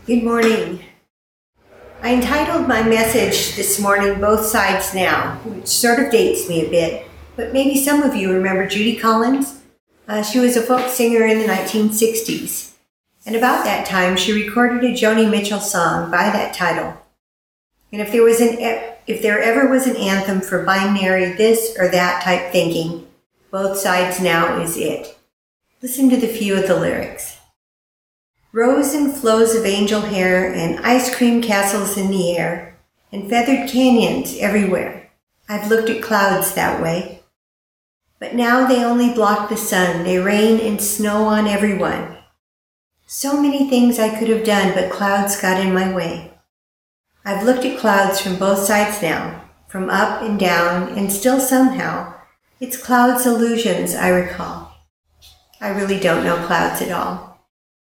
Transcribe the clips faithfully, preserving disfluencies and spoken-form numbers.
Good morning. I entitled my message this morning, Both Sides Now, which sort of dates me a bit, but maybe some of you remember Judy Collins. Uh, she was a folk singer in the nineteen sixties, and about that time she recorded a Joni Mitchell song by that title. And if there was an if there ever was an anthem for binary this or that type thinking, Both Sides Now is it. Listen to the few of the lyrics. Rows and flows of angel hair and ice cream castles in the air and feathered canyons everywhere. I've looked at clouds that way. But now they only block the sun. They rain and snow on everyone. So many things I could have done, but clouds got in my way. I've looked at clouds from both sides now, from up and down, and still somehow, it's clouds' illusions I recall. I really don't know clouds at all.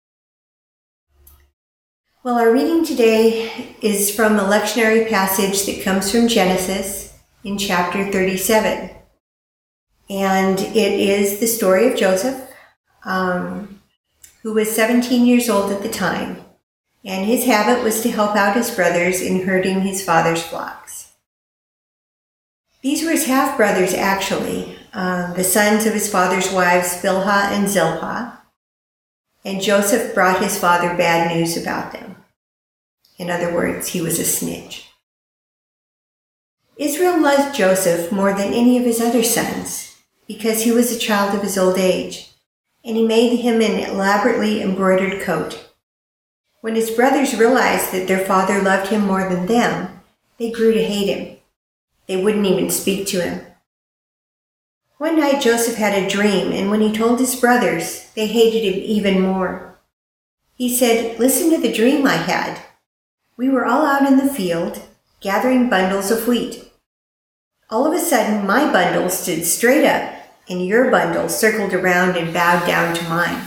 Well, our reading today is from a lectionary passage that comes from Genesis in chapter thirty-seven. And it is the story of Joseph, um, who was seventeen years old at the time. And his habit was to help out his brothers in herding his father's flocks. These were his half-brothers, actually, uh, the sons of his father's wives, Bilhah and Zilpah. And Joseph brought his father bad news about them. In other words, he was a snitch. Israel loved Joseph more than any of his other sons because he was a child of his old age, and he made him an elaborately embroidered coat. When his brothers realized that their father loved him more than them, they grew to hate him. They wouldn't even speak to him. One night Joseph had a dream, and when he told his brothers, they hated him even more. He said, "Listen to the dream I had. We were all out in the field, gathering bundles of wheat. All of a sudden, my bundle stood straight up, and your bundle circled around and bowed down to mine."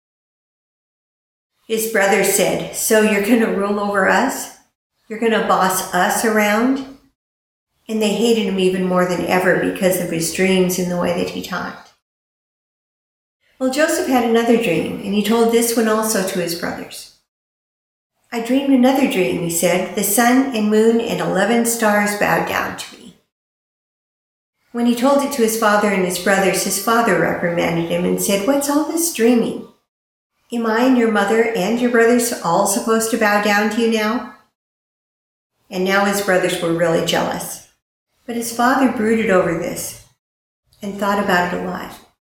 His brothers said, "So you're going to rule over us? You're going to boss us around?" And they hated him even more than ever because of his dreams and the way that he talked. Well, Joseph had another dream, and he told this one also to his brothers. "I dreamed another dream," he said. "The sun and moon and eleven stars bowed down to me." When he told it to his father and his brothers, his father reprimanded him and said, "What's all this dreaming? Am I and your mother and your brothers all supposed to bow down to you now?" And now his brothers were really jealous. But his father brooded over this and thought about it a lot.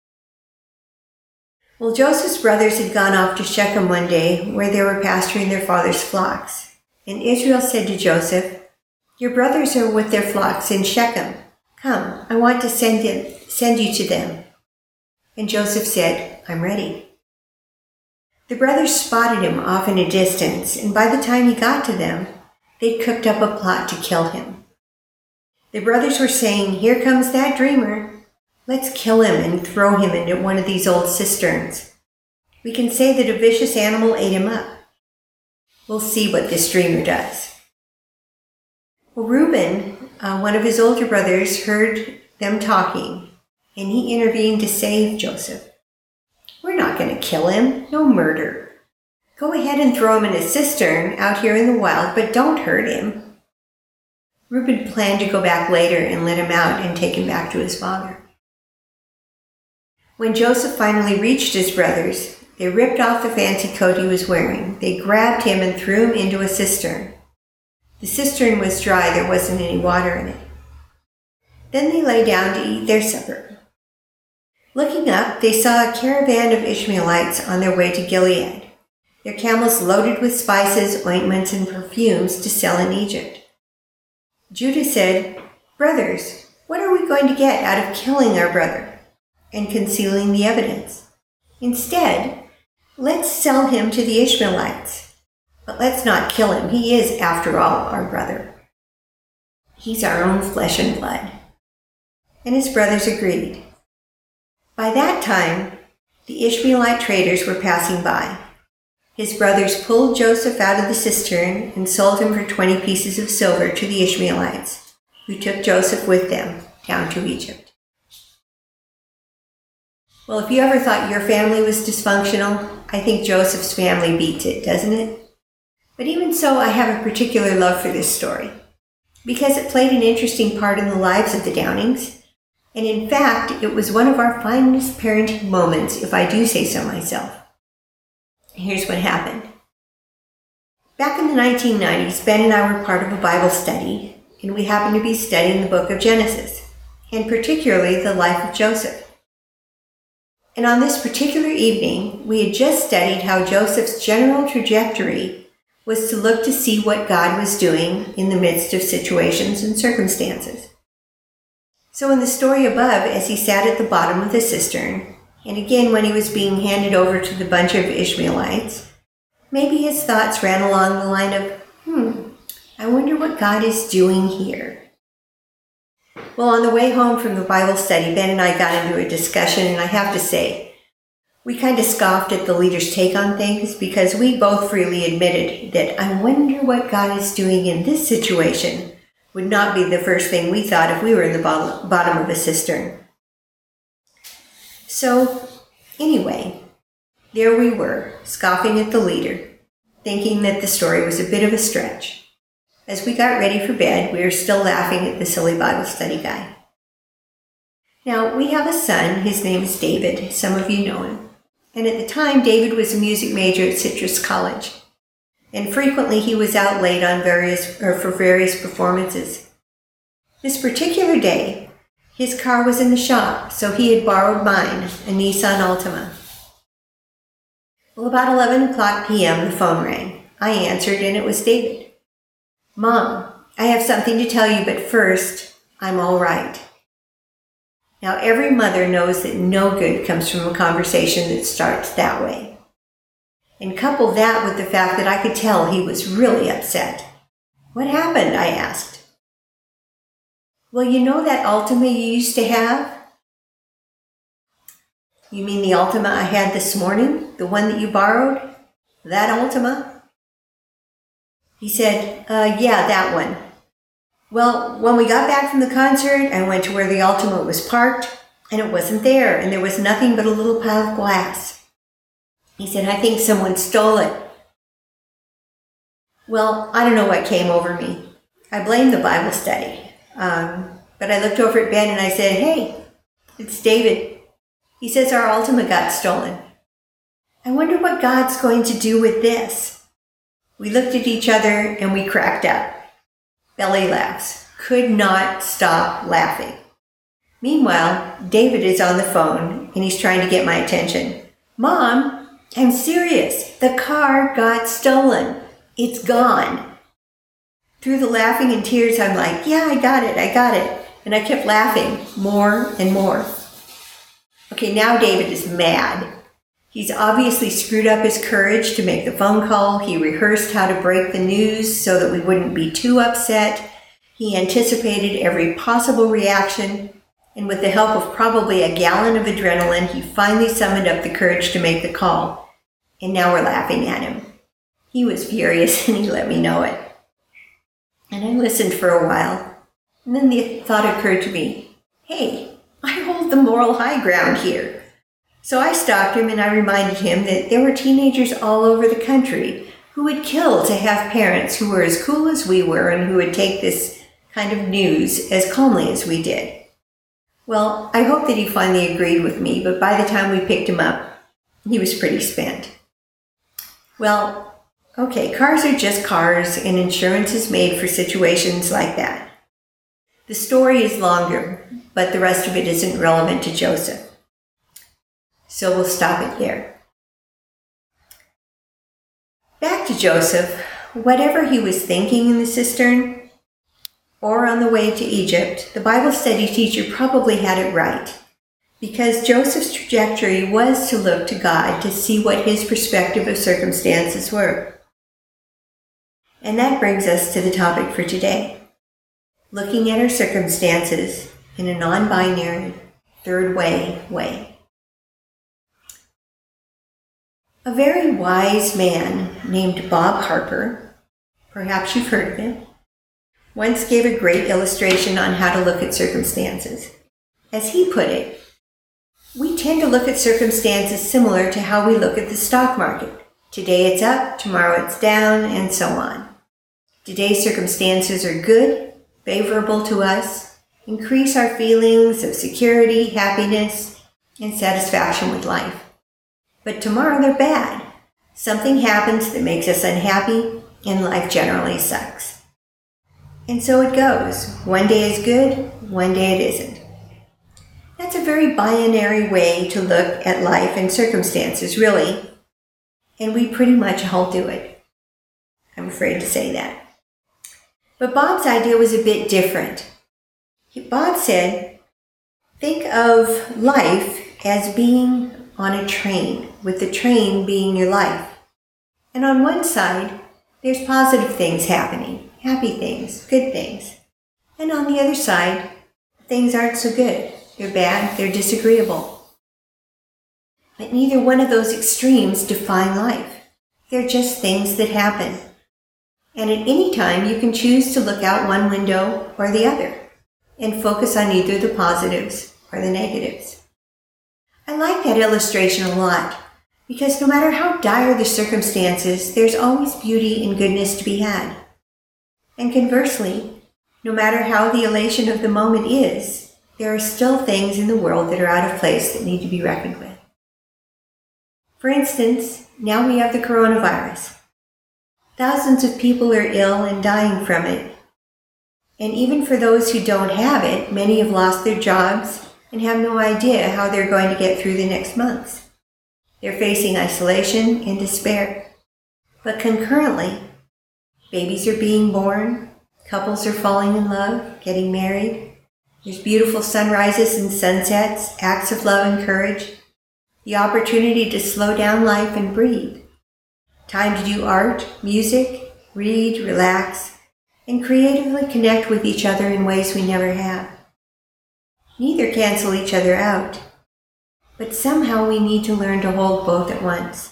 Well, Joseph's brothers had gone off to Shechem one day where they were pasturing their father's flocks. And Israel said to Joseph, "Your brothers are with their flocks in Shechem. Come, I want to send, you, send you to them." And Joseph said, "I'm ready." The brothers spotted him off in a distance, and by the time he got to them, they'd cooked up a plot to kill him. The brothers were saying, "Here comes that dreamer. Let's kill him and throw him into one of these old cisterns. We can say that a vicious animal ate him up. We'll see what this dreamer does." Well, Reuben, uh, one of his older brothers, heard them talking, and he intervened to save Joseph. "We're not going to kill him. No murder. Go ahead and throw him in a cistern out here in the wild, but don't hurt him." Reuben planned to go back later and let him out and take him back to his father. When Joseph finally reached his brothers, they ripped off the fancy coat he was wearing. They grabbed him and threw him into a cistern. The cistern was dry. There wasn't any water in it. Then they lay down to eat their supper. Looking up, they saw a caravan of Ishmaelites on their way to Gilead, their camels loaded with spices, ointments, and perfumes to sell in Egypt. Judah said, "Brothers, what are we going to get out of killing our brother and concealing the evidence? Instead, let's sell him to the Ishmaelites. But let's not kill him. He is, after all, our brother. He's our own flesh and blood." And his brothers agreed. By that time, the Ishmaelite traders were passing by. His brothers pulled Joseph out of the cistern and sold him for twenty pieces of silver to the Ishmaelites, who took Joseph with them down to Egypt. Well, if you ever thought your family was dysfunctional, I think Joseph's family beats it, doesn't it? But even so, I have a particular love for this story because it played an interesting part in the lives of the Downings. And in fact, it was one of our finest parenting moments, if I do say so myself. Here's what happened. Back in the nineteen nineties, Ben and I were part of a Bible study, and we happened to be studying the book of Genesis, and particularly the life of Joseph. And on this particular evening, we had just studied how Joseph's general trajectory was to look to see what God was doing in the midst of situations and circumstances. So in the story above, as he sat at the bottom of the cistern, and again when he was being handed over to the bunch of Ishmaelites, maybe his thoughts ran along the line of, hmm, I wonder what God is doing here. Well, on the way home from the Bible study, Ben and I got into a discussion, and I have to say, we kind of scoffed at the leader's take on things because we both freely admitted that I wonder what God is doing in this situation would not be the first thing we thought if we were in the bottom of a cistern. So, anyway, there we were, scoffing at the leader, thinking that the story was a bit of a stretch. As we got ready for bed, we were still laughing at the silly Bible study guy. Now, we have a son. His name is David. Some of you know him. And at the time, David was a music major at Citrus College. And frequently, he was out late on various or for various performances. This particular day, his car was in the shop, so he had borrowed mine, a Nissan Altima. Well, about eleven o'clock p.m., the phone rang. I answered, and it was David. Mom, I have something to tell you, but first, I'm all right. Now, every mother knows that no good comes from a conversation that starts that way. And couple that with the fact that I could tell he was really upset. What happened? I asked. Well, you know that Altima you used to have? You mean the Altima I had this morning? The one that you borrowed? That Altima? He said, uh, yeah, that one. Well, when we got back from the concert, I went to where the Altima was parked, and it wasn't there, and there was nothing but a little pile of glass. He said, I think someone stole it. Well, I don't know what came over me. I blamed the Bible study. Um, but I looked over at Ben and I said, hey, it's David. He says our Altima got stolen. I wonder what God's going to do with this. We looked at each other and we cracked up. Belly laughs. Could not stop laughing. Meanwhile, David is on the phone and he's trying to get my attention. Mom, I'm serious. The car got stolen. It's gone. Through the laughing and tears, I'm like, yeah, I got it, I got it. And I kept laughing more and more. Okay, now David is mad. He's obviously screwed up his courage to make the phone call. He rehearsed how to break the news so that we wouldn't be too upset. He anticipated every possible reaction. And with the help of probably a gallon of adrenaline, he finally summoned up the courage to make the call. And now we're laughing at him. He was furious and he let me know it. And I listened for a while. And then the thought occurred to me, hey, I hold the moral high ground here. So I stopped him and I reminded him that there were teenagers all over the country who would kill to have parents who were as cool as we were and who would take this kind of news as calmly as we did. Well, I hope that he finally agreed with me, but by the time we picked him up, he was pretty spent. Well, okay, cars are just cars and insurance is made for situations like that. The story is longer, but the rest of it isn't relevant to Joseph. So we'll stop it there. Back to Joseph. Whatever he was thinking in the cistern or on the way to Egypt, the Bible study teacher probably had it right, because Joseph's trajectory was to look to God to see what his perspective of circumstances were. And that brings us to the topic for today, looking at our circumstances in a non-binary, third way way. A very wise man named Bob Harper, perhaps you've heard of him, once gave a great illustration on how to look at circumstances. As he put it, we tend to look at circumstances similar to how we look at the stock market. Today it's up, tomorrow it's down, and so on. Today's circumstances are good, favorable to us, increase our feelings of security, happiness, and satisfaction with life. But tomorrow they're bad. Something happens that makes us unhappy, and life generally sucks. And so it goes. One day is good, one day it isn't. That's a very binary way to look at life and circumstances, really. And we pretty much all do it. I'm afraid to say that. But Bob's idea was a bit different. Bob said, think of life as being on a train, with the train being your life. And on one side, there's positive things happening, happy things, good things. And on the other side, things aren't so good. They're bad, they're disagreeable. But neither one of those extremes define life. They're just things that happen. And at any time, you can choose to look out one window or the other and focus on either the positives or the negatives. I like that illustration a lot because no matter how dire the circumstances, there's always beauty and goodness to be had. And conversely, no matter how the elation of the moment is, there are still things in the world that are out of place that need to be reckoned with. For instance, now we have the coronavirus. Thousands of people are ill and dying from it. And even for those who don't have it, many have lost their jobs and have no idea how they're going to get through the next months. They're facing isolation and despair. But concurrently, babies are being born, couples are falling in love, getting married. There's beautiful sunrises and sunsets, acts of love and courage, the opportunity to slow down life and breathe. Time to do art, music, read, relax, and creatively connect with each other in ways we never have. Neither cancel each other out, but somehow we need to learn to hold both at once.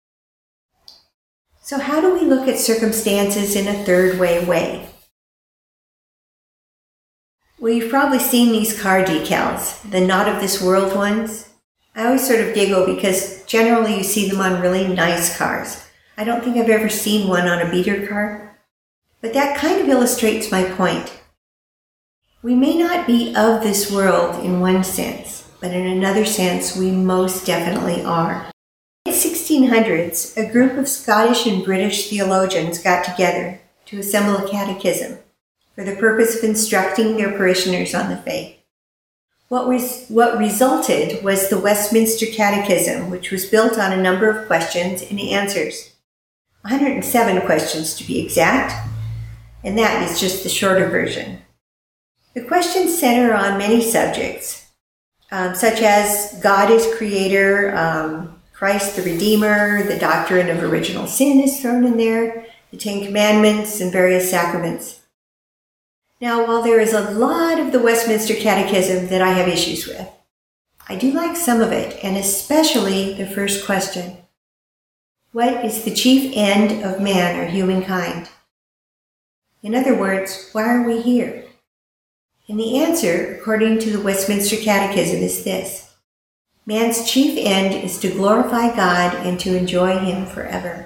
So how do we look at circumstances in a third way way? Well, you've probably seen these car decals, the not of this world ones. I always sort of giggle because generally you see them on really nice cars. I don't think I've ever seen one on a beater car, but that kind of illustrates my point. We may not be of this world in one sense, but in another sense we most definitely are. In the sixteen hundreds, a group of Scottish and British theologians got together to assemble a catechism for the purpose of instructing their parishioners on the faith. What, was, what resulted was the Westminster Catechism, which was built on a number of questions and answers. one hundred seven questions to be exact, and that is just the shorter version. The questions center on many subjects, um, such as God is creator, um, Christ the Redeemer, the doctrine of original sin is thrown in there, the Ten Commandments, and various sacraments. Now, while there is a lot of the Westminster Catechism that I have issues with, I do like some of it, and especially the first question. What is the chief end of man or humankind? In other words, why are we here? And the answer, according to the Westminster Catechism, is this. Man's chief end is to glorify God and to enjoy Him forever.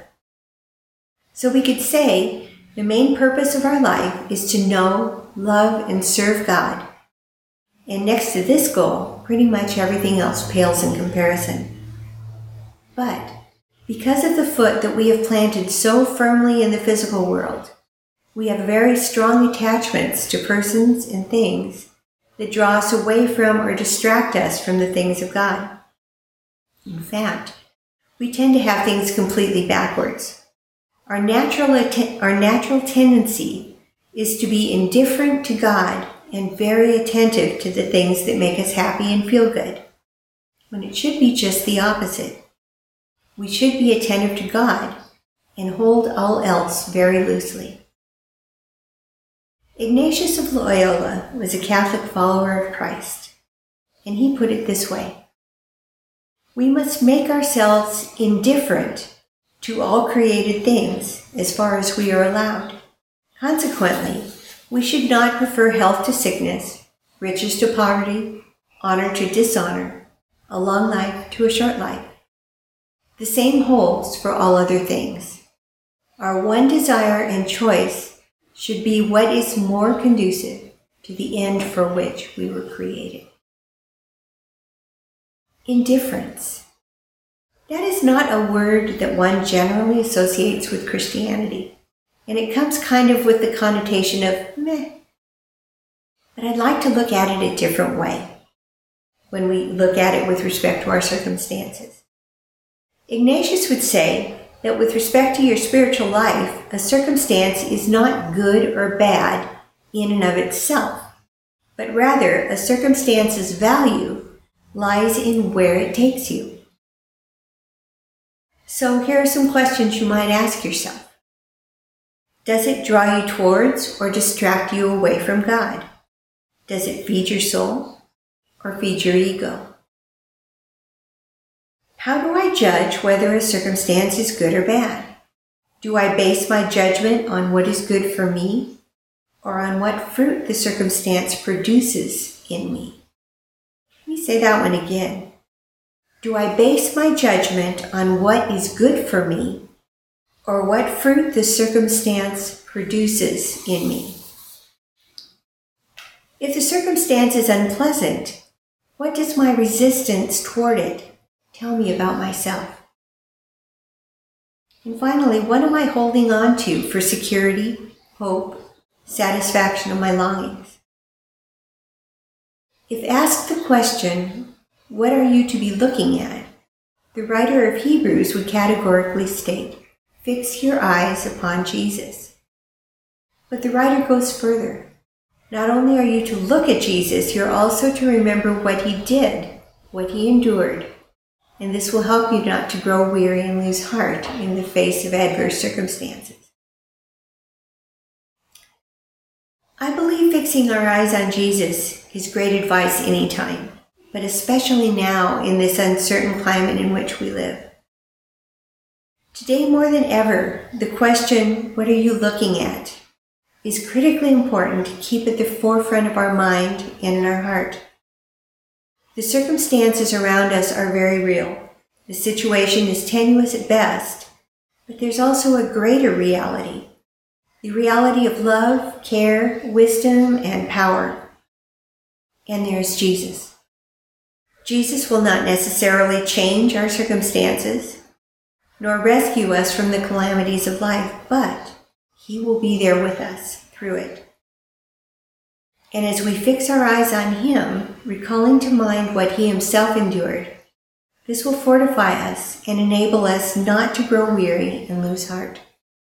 So we could say the main purpose of our life is to know, love, and serve God. And next to this goal, pretty much everything else pales in comparison. But because of the foot that we have planted so firmly in the physical world, we have very strong attachments to persons and things that draw us away from or distract us from the things of God. In fact, we tend to have things completely backwards. Our natural, att- our natural tendency is to be indifferent to God and very attentive to the things that make us happy and feel good, when it should be just the opposite. We should be attentive to God and hold all else very loosely. Ignatius of Loyola was a Catholic follower of Christ, and he put it this way. We must make ourselves indifferent to all created things as far as we are allowed. Consequently, we should not prefer health to sickness, riches to poverty, honor to dishonor, a long life to a short life. The same holds for all other things. Our one desire and choice should be what is more conducive to the end for which we were created. Indifference. That is not a word that one generally associates with Christianity, and it comes kind of with the connotation of meh. But I'd like to look at it a different way when we look at it with respect to our circumstances. Ignatius would say that with respect to your spiritual life, a circumstance is not good or bad in and of itself, but rather a circumstance's value lies in where it takes you. So here are some questions you might ask yourself. Does it draw you towards or distract you away from God? Does it feed your soul or feed your ego? How do I judge whether a circumstance is good or bad? Do I base my judgment on what is good for me or on what fruit the circumstance produces in me? Let me say that one again. Do I base my judgment on what is good for me or what fruit the circumstance produces in me? If the circumstance is unpleasant, what does my resistance toward it tell me about myself? And finally, what am I holding on to for security, hope, satisfaction of my longings? If asked the question, what are you to be looking at? The writer of Hebrews would categorically state, fix your eyes upon Jesus. But the writer goes further. Not only are you to look at Jesus, you're also to remember what he did, what he endured, and this will help you not to grow weary and lose heart in the face of adverse circumstances. I believe fixing our eyes on Jesus is great advice anytime, but especially now in this uncertain climate in which we live. Today more than ever, the question, what are you looking at, is critically important to keep at the forefront of our mind and in our heart. The circumstances around us are very real. The situation is tenuous at best, but there's also a greater reality, the reality of love, care, wisdom, and power. And there's Jesus. Jesus will not necessarily change our circumstances, nor rescue us from the calamities of life, but he will be there with us through it. And as we fix our eyes on him, recalling to mind what he himself endured, this will fortify us and enable us not to grow weary and lose heart.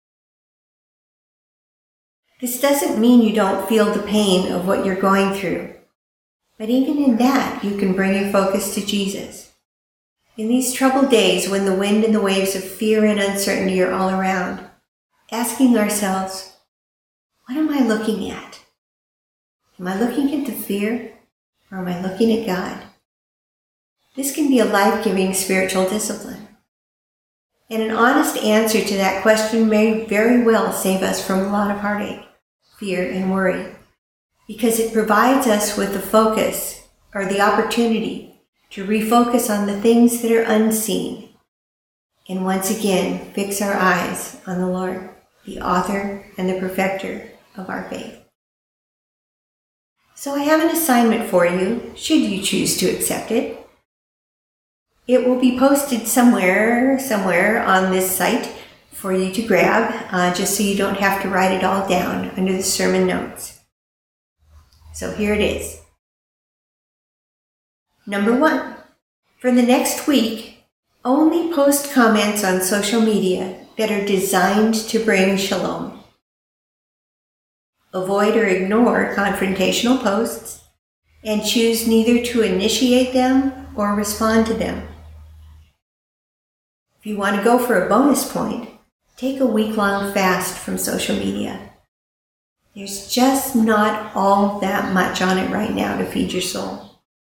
This doesn't mean you don't feel the pain of what you're going through, but even in that, you can bring your focus to Jesus. In these troubled days when the wind and the waves of fear and uncertainty are all around, asking ourselves, what am I looking at? Am I looking at the fear, or am I looking at God? This can be a life-giving spiritual discipline. And an honest answer to that question may very well save us from a lot of heartache, fear, and worry, because it provides us with the focus, or the opportunity, to refocus on the things that are unseen, and once again fix our eyes on the Lord, the author and the perfecter of our faith. So I have an assignment for you, should you choose to accept it. It will be posted somewhere, somewhere on this site for you to grab, uh, just so you don't have to write it all down under the sermon notes. So here it is. Number one, for the next week, only post comments on social media that are designed to bring shalom. Avoid or ignore confrontational posts, and choose neither to initiate them or respond to them. If you want to go for a bonus point, take a week-long fast from social media. There's just not all that much on it right now to feed your soul.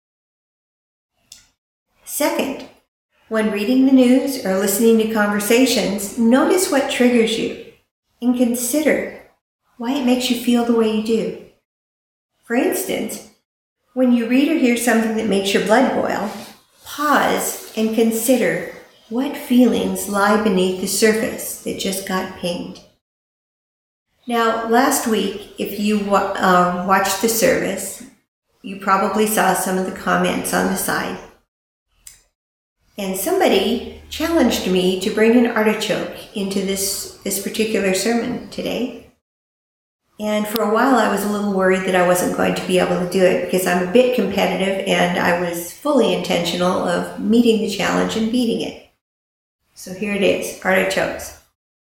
Second, when reading the news or listening to conversations, notice what triggers you and consider why it makes you feel the way you do. For instance, when you read or hear something that makes your blood boil, pause and consider What feelings lie beneath the surface that just got pinged? Now, last week, if you uh, watched the service, you probably saw some of the comments on the side. And somebody challenged me to bring an artichoke into this, this particular sermon today. And for a while I was a little worried that I wasn't going to be able to do it because I'm a bit competitive and I was fully intentional of meeting the challenge and beating it. So here it is, artichokes.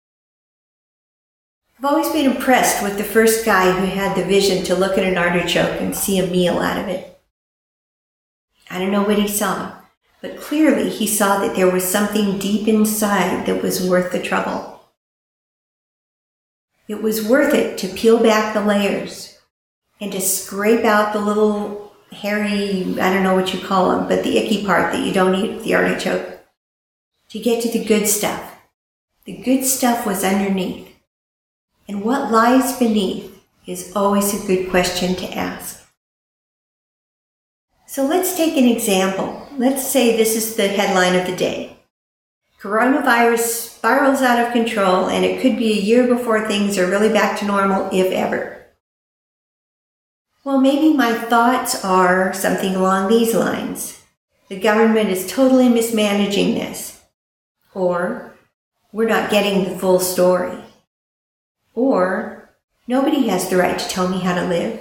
I've always been impressed with the first guy who had the vision to look at an artichoke and see a meal out of it. I don't know what he saw, but clearly he saw that there was something deep inside that was worth the trouble. It was worth it to peel back the layers and to scrape out the little hairy, I don't know what you call them, but the icky part that you don't eat with the artichoke, to get to the good stuff. The good stuff was underneath. And what lies beneath is always a good question to ask. So let's take an example. Let's say this is the headline of the day. Coronavirus spirals out of control, and it could be a year before things are really back to normal, if ever. Well, maybe my thoughts are something along these lines. The government is totally mismanaging this. Or, we're not getting the full story. Or, nobody has the right to tell me how to live.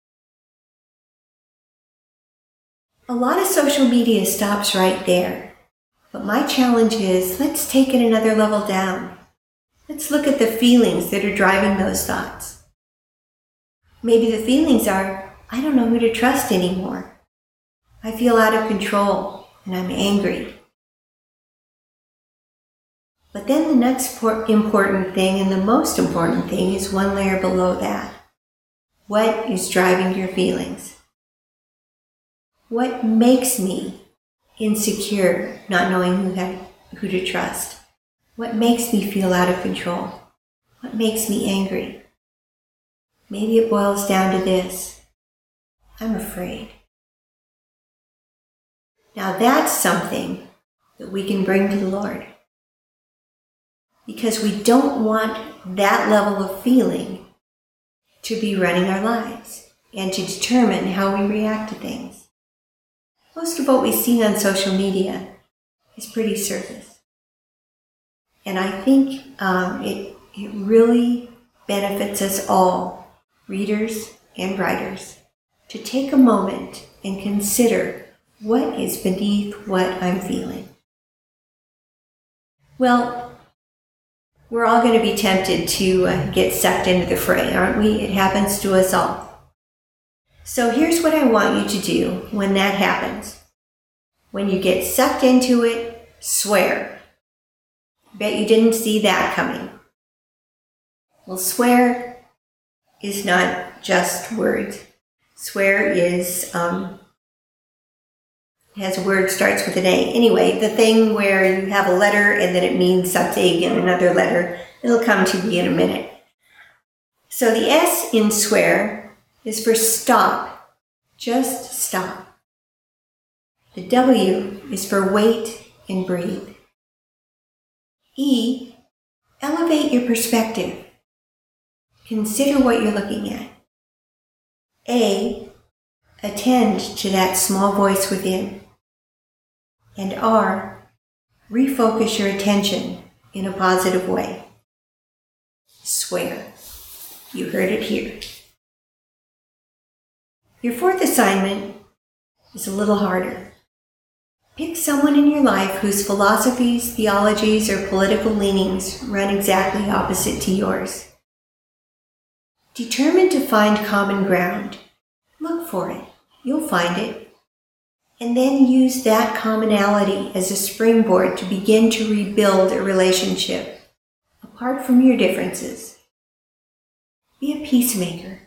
A lot of social media stops right there. But my challenge is, let's take it another level down. Let's look at the feelings that are driving those thoughts. Maybe the feelings are, I don't know who to trust anymore. I feel out of control and I'm angry. But then the next important thing and the most important thing is one layer below that. What is driving your feelings? What makes me insecure, not knowing who, had, who to trust? What makes me feel out of control? What makes me angry? Maybe it boils down to this. I'm afraid. Now that's something that we can bring to the Lord. Because we don't want that level of feeling to be running our lives and to determine how we react to things. Most of what we see on social media is pretty surface. And I think um, it, it really benefits us all, readers and writers, to take a moment and consider what is beneath what I'm feeling. Well, we're all going to be tempted to uh, get sucked into the fray, aren't we? It happens to us all. So here's what I want you to do when that happens. When you get sucked into it, swear. Bet you didn't see that coming. Well, swear is not just words. Swear is, um, has a word starts with an A. Anyway, the thing where you have a letter and then it means something and another letter. It'll come to me in a minute. So the S in swear is for stop. Just stop. The W is for wait and breathe. E, elevate your perspective. Consider what you're looking at. A, attend to that small voice within. And R, refocus your attention in a positive way. Swear. You heard it here. Your fourth assignment is a little harder. Pick someone in your life whose philosophies, theologies, or political leanings run exactly opposite to yours. Determine to find common ground. Look for it. You'll find it. And then use that commonality as a springboard to begin to rebuild a relationship, apart from your differences. Be a peacemaker.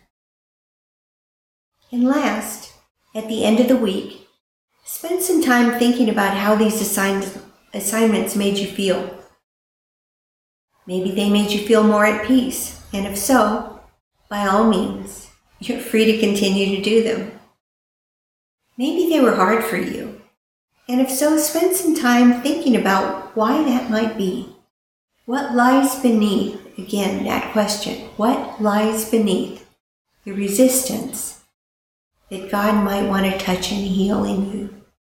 And last, at the end of the week, spend some time thinking about how these assign- assignments made you feel. Maybe they made you feel more at peace, and if so, by all means, you're free to continue to do them. Maybe they were hard for you, And if so, spend some time thinking about why that might be. What lies beneath, again, that question, what lies beneath the resistance that God might want to touch and heal in you?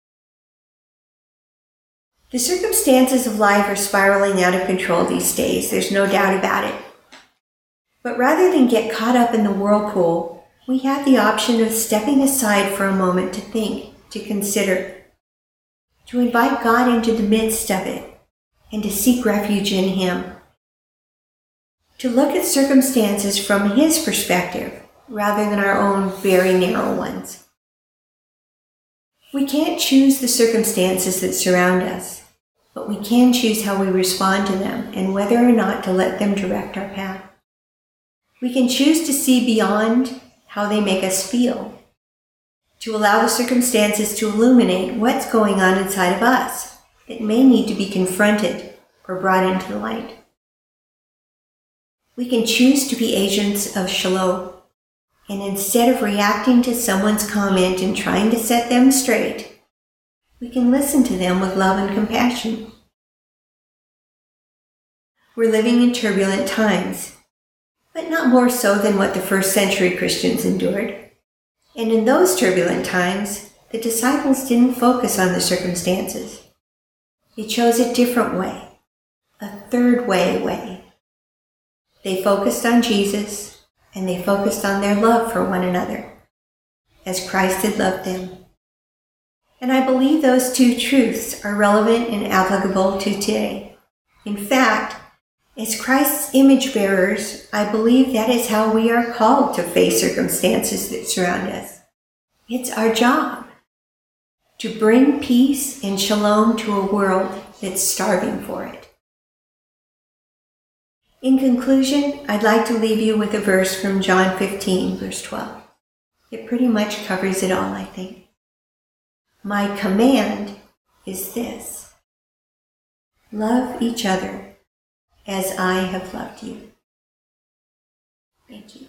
The circumstances of life are spiraling out of control these days, there's no doubt about it. But rather than get caught up in the whirlpool, we have the option of stepping aside for a moment to think, to consider, to invite God into the midst of it, and to seek refuge in Him. To look at circumstances from His perspective, rather than our own very narrow ones. We can't choose the circumstances that surround us, but we can choose how we respond to them and whether or not to let them direct our path. We can choose to see beyond how they make us feel, to allow the circumstances to illuminate what's going on inside of us that may need to be confronted or brought into the light. We can choose to be agents of shalom, and instead of reacting to someone's comment and trying to set them straight, we can listen to them with love and compassion. We're living in turbulent times, but not more so than what the first century Christians endured. And in those turbulent times, the disciples didn't focus on the circumstances. They chose a different way, a third way way. They focused on Jesus, and they focused on their love for one another, as Christ had loved them. And I believe those two truths are relevant and applicable to today. In fact, as Christ's image bearers, I believe that is how we are called to face circumstances that surround us. It's our job to bring peace and shalom to a world that's starving for it. In conclusion, I'd like to leave you with a verse from John fifteen, verse twelve. It pretty much covers it all, I think. My command is this: love each other as I have loved you. Thank you.